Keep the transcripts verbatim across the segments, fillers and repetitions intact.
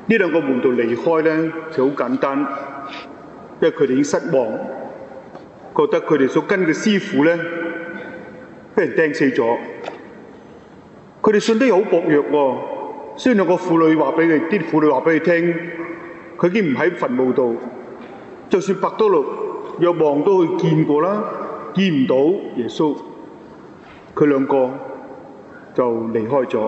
呢兩個門徒離開咧就好簡單，因為佢哋已經失望，覺得佢哋所跟嘅師傅咧俾人釘死咗。佢哋信得又好薄弱喎。雖然兩個婦女話俾佢，啲婦女話俾佢聽，佢已經唔喺墳墓度。就算伯多祿、若望都去見過啦，見唔到耶穌，佢兩個就離開咗。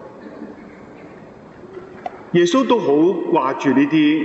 耶穌都好掛住呢啲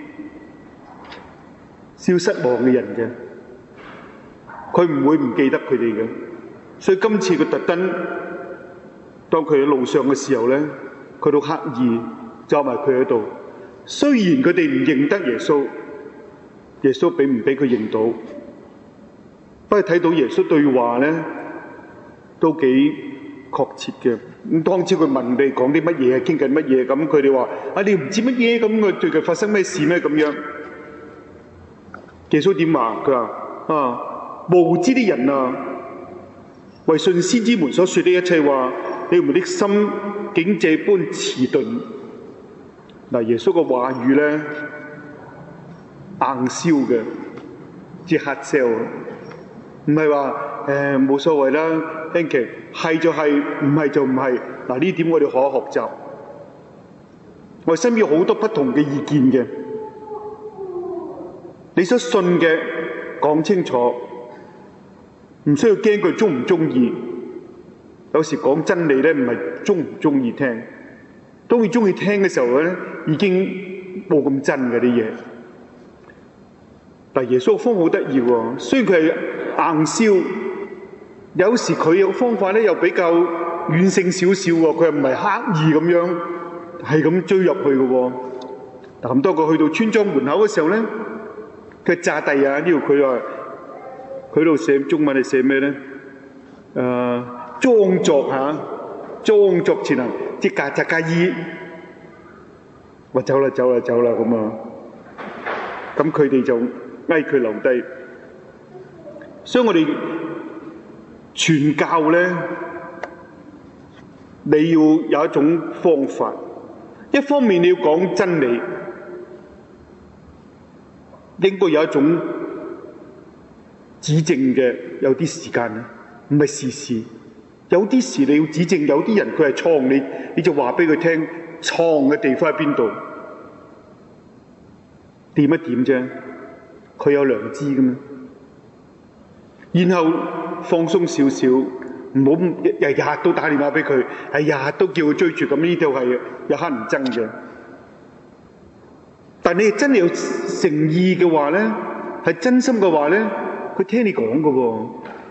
消失亡嘅人嘅，佢唔會唔記得佢哋嘅。所以今次佢特登，當佢喺路上嘅時候咧，佢都刻意走埋佢喺度。雖然佢哋唔認得耶穌，耶穌俾唔俾佢認到？不過睇到耶穌對話咧，都幾確切嘅。咁當朝佢問你講啲乜嘢，傾緊乜嘢，咁佢哋話：啊，你唔知乜嘢咁？佢最近發生咩事咩咁樣？耶穌點話？佢話：啊，無知啲人啊，為信先知們所說的一切話，你們的心竟這般遲鈍。嗱，耶穌嘅話語咧硬銷嘅，即係 hard sell，唔係話誒冇所謂啦。聽其係就係，唔係就唔係。嗱，呢點我哋可學習。我哋身邊有好多不同嘅意見嘅，你所信嘅講清楚，唔需要驚佢中唔中意。有時講真理咧，唔係中唔中意聽，當佢中意聽嘅時候咧，已經冇咁真嘅啲嘢。但耶穌嘅方法好得意喎，雖然佢係硬銷，有時佢嘅方法咧又比較軟性少少喎，佢又唔係刻意咁樣係咁追入去嘅喎。咁多個去到村莊門口嘅時候咧，佢炸地啊！呢度佢話佢度寫中文係寫咩咧？誒、呃，裝作嚇、啊，裝作前行，即係格格衣。我走啦，走啦，走啦咁啊！咁佢哋就嗌佢留低。所以我哋傳教咧，你要有一種方法。一方面你要講真理，應該有一種指正嘅，有啲時間，唔係時時。有啲時你要指正，有啲人佢係錯，你你就話俾佢聽錯嘅地方喺邊度，點一點啫。佢有良知㗎嘛。然後放鬆少少，唔好日日都打電話俾佢，係日日都叫佢追住咁，呢度係有黑人憎嘅。但你真係有誠意嘅話咧，係真心嘅話咧，佢聽你講嘅喎，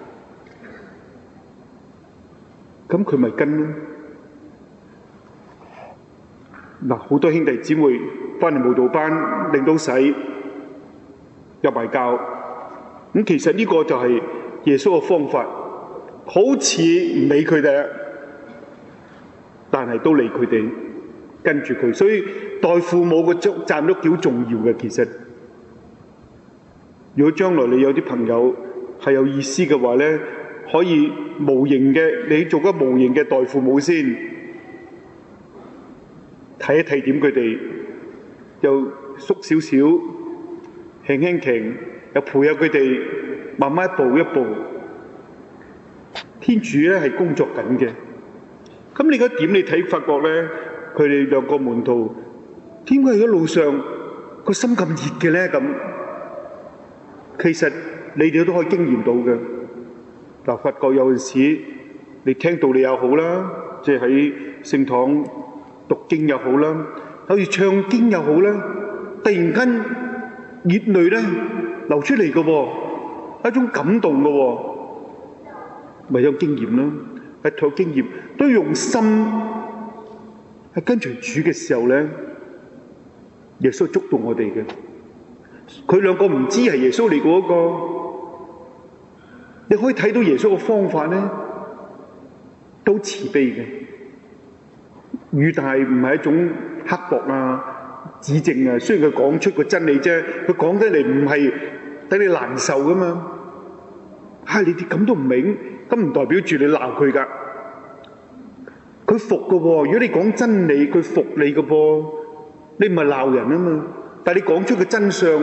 咁佢咪跟咯。嗱，好多兄弟姊妹翻嚟慕道班，領到洗入埋教，咁其實呢個就係耶穌嘅方法，好似唔理佢哋，但係都理佢哋，跟住佢。所以代父母嘅責任都幾重要嘅。其實，如果將來你有啲朋友係有意思嘅話咧，可以無形嘅，你做個無形嘅代父母先，睇一睇點佢哋，又縮少少，輕輕騎，又陪下佢哋，慢慢一步一步。天主咧係工作緊嘅。咁你嗰點你睇發覺咧，佢哋兩個門徒點解喺路上個心咁熱嘅咧？咁其實你哋都可以經驗到嘅。嗱，發覺有陣時你聽道理又好啦，即係喺聖堂讀經又好啦，好似唱經又好啦，突然間熱淚咧流出嚟嘅喎，一種感動嘅喎，咪有經驗啦。係有經驗，都用心係跟隨主嘅時候咧，耶穌觸動我哋嘅。佢兩個唔知係耶穌嚟嗰個，你可以睇到耶穌嘅方法咧，都慈悲嘅。語帶唔係一種刻薄啊、指正啊。雖然佢講出個真理啫，佢講得嚟唔係等你難受噶嘛。嚇、啊、你哋咁都唔明，咁唔代表住你鬧佢噶。佢服噶喎，如果你講真理，佢服你噶噃。 你唔係鬧人啊嘛，但係你講出個真相，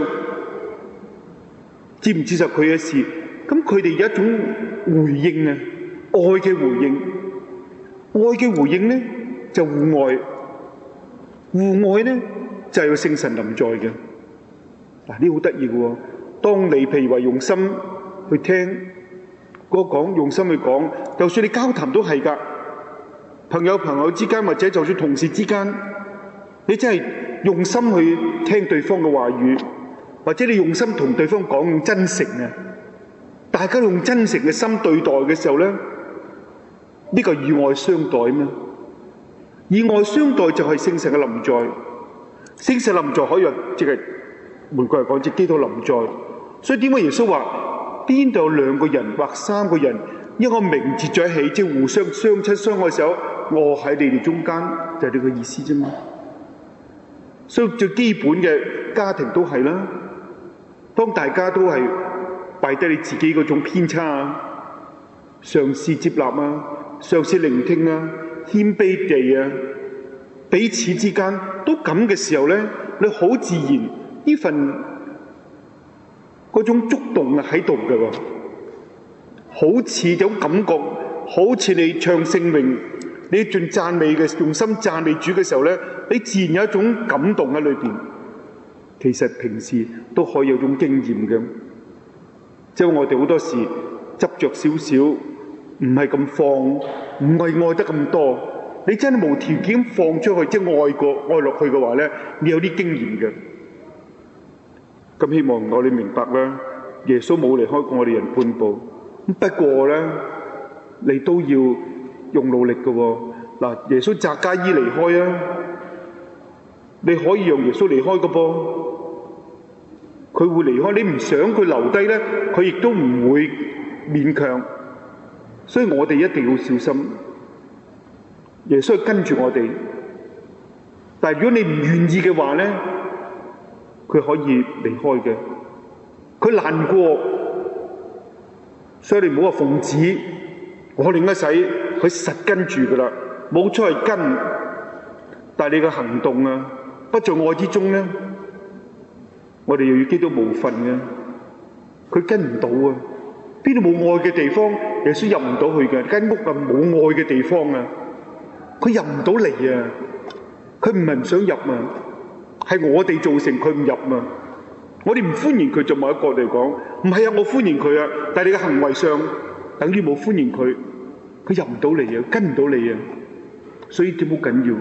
接唔接受佢嘅事，咁佢哋有一種回應啊，愛嘅回應，愛嘅回應咧就互愛，互愛咧就係有聖神臨在嘅。嗱，呢好得意嘅喎，當你譬如話用心去聽嗰個講，用心去講，就算你交談都係㗎，朋友朋友之間或者就算同事之間，你真係用心去聽對方嘅話語，或者你用心同對方講，用真誠啊，大家用真誠嘅心對待嘅時候咧，呢個以愛相待咩？以愛相待就係聖神嘅臨在，聖神臨在可以話即係換句嚟講，即係基督臨在。所以點解耶穌話邊度有兩個人或三個人，一個名字在一起，即係互相相親相愛嘅時候，我喺你哋中間，就係呢個意思啫嘛。所以最基本嘅家庭都係啦，當大家都係擺低你自己嗰種偏差啊，嘗試接納啊，嘗試聆聽啊，謙卑地啊，彼此之間都咁嘅時候咧，你好自然呢份嗰種觸動啊喺度㗎喎，好似有種感覺，好似你唱聖詠，你盡讚美嘅用心讚美主嘅時候咧，你自然有一種感動喺裏邊。其實平時都可以有種經驗嘅，即係我哋好多時執着少少，唔係咁放，唔係愛得咁多。你真係無條件放出去，即係愛過愛落去嘅話咧，你有啲經驗嘅。咁希望我哋明白啦，耶穌冇離開過我哋人半步。不過咧，你都要用努力嘅喎。嗱，耶穌匝加伊離開啊，你可以讓耶穌離開嘅噃。佢會離開，你唔想佢留低咧，佢亦都唔會勉強。所以我哋一定要小心。耶穌跟住我哋，但係如果你唔願意嘅話咧，佢可以離開嘅。佢難過，所以你唔好話奉旨，我另一使佢實跟住噶啦，冇出去跟。但係你嘅行動啊，不在愛之中咧，我哋又要基督無份嘅，佢跟唔到啊！邊度冇愛嘅地方，耶穌入唔到去嘅。間屋啊冇愛嘅地方啊，佢入唔到嚟啊！佢唔係唔想入啊，係我哋造成佢唔入啊！我哋唔歡迎佢，就某一個嚟講，唔係啊，我歡迎佢啊，但係你嘅行為上等於冇歡迎佢，佢入唔到嚟啊，跟唔到你啊，所以點好緊要？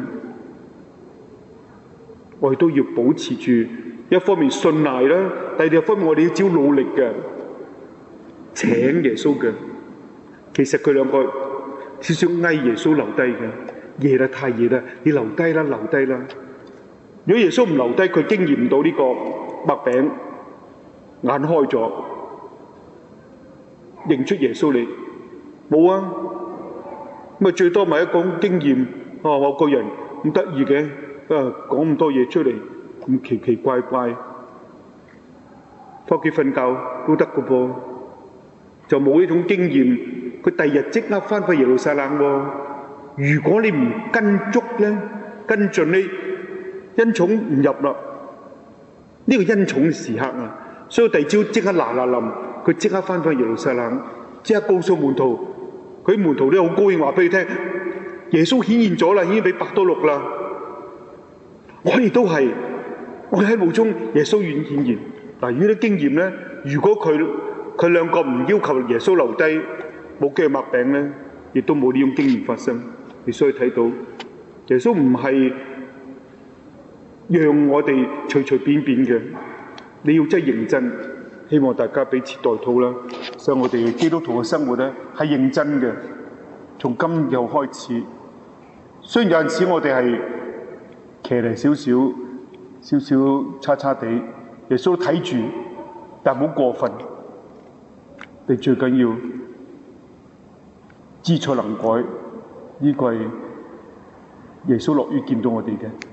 我哋都要保持住一方面信賴啦，第二一方面我哋要只要努力嘅請耶穌嘅。其實佢兩個少少嗌耶穌留低嘅，夜啦太夜啦，你留低啦，留低啦。如果耶穌唔留低，佢經驗唔到呢個麥餅眼開咗，認出耶穌你冇啊？咁啊最多咪一講經驗啊，我個人咁得意嘅。啊！講咁多嘢出嚟，咁奇奇怪怪，返屋企瞓覺都得嘅噃，就冇呢種經驗。佢第日即刻返返耶路撒冷喎。如果你唔跟足咧，跟進呢恩寵唔入啦，呢個恩寵嘅時刻啊，所以第二朝即刻嗱嗱臨，佢即刻返返耶路撒冷，即刻告訴門徒，佢門徒都好高興，話俾佢聽，耶穌顯現咗啦，已經俾伯多祿啦。我哋都係，我哋喺霧中，耶穌願顯現。嗱，呢啲經驗咧，如果佢佢兩個唔要求耶穌留低，冇機會擘餅咧，亦都冇呢種經驗發生。你所以睇到耶穌唔係讓我哋隨隨便便嘅，你要真係認真。希望大家彼此代禱啦。所以我哋基督徒嘅生活咧係認真嘅，從今日開始。雖然有陣時我哋係騎嚟少少少少差差地，耶穌睇住，但唔好過分。你最緊要知錯能改，呢個係耶穌樂於見到我哋嘅。